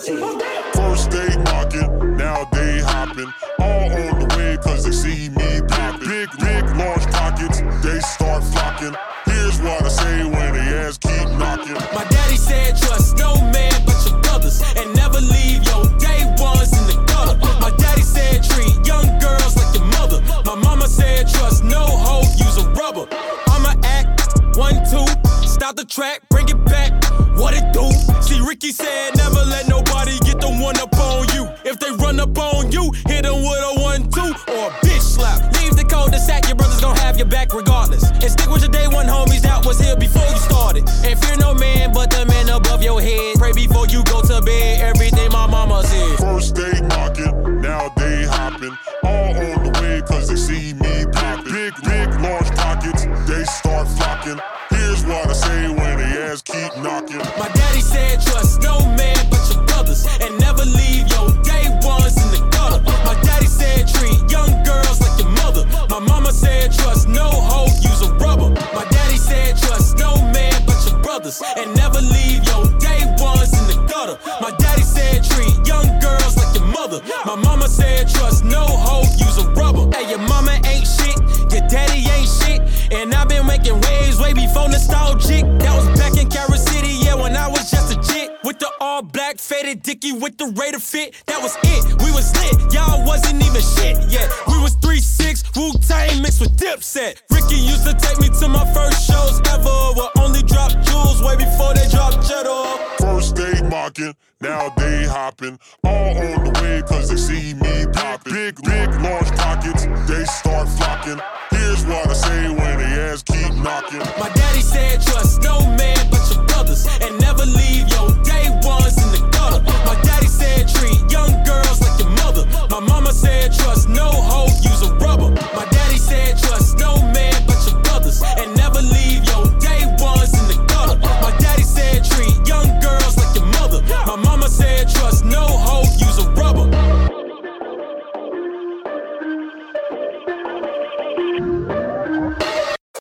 First they knocking, now they hopping. All on the way cause they see me popping. Big, large pockets, they start flocking. Here's what I say when they ass keep knocking. My daddy said trust no man but your brothers, and never leave your day ones in the gutter. My daddy said treat young girls like your mother. My mama said trust no hoe, use a rubber. I'ma act 1, 2, stop the track, bring it back. What it do? See, Ricky said never let nobody get the one up on you. If they run up on you, hit them with a 1, 2 or a bitch slap. Leave the cul-de-sac, your brothers gon' have your back regardless. And stick with your day one homies that was here before you started. And fear no man but the man above your head. Pray before you go to bed, everything my mama said. First they knocking, now they hopping. All on the way cause they see me popping. Big, large pockets, they start flocking. Here's what I say when they ass keep knocking. My daddy said trust no man but your brothers, and never leave your day ones in the gutter. My daddy said treat young girls like your mother. My mama said trust no hoe, use a rubber. My daddy said trust no man but your brothers, and never leave your day ones in the gutter. My daddy said treat young girls like your mother. My mama said trust no hoe, use a rubber. Hey, your mama ain't shit, your daddy ain't shit, and I've been making waves way before nostalgic. That was back in Carol City, yeah, when I was just a jit. With the all black faded dicky with the Raider fit, that was it. We was lit, y'all wasn't even shit yet. We was 3-6, Wu-Tang mixed with Dipset. Ricky used to take me to my first shows ever.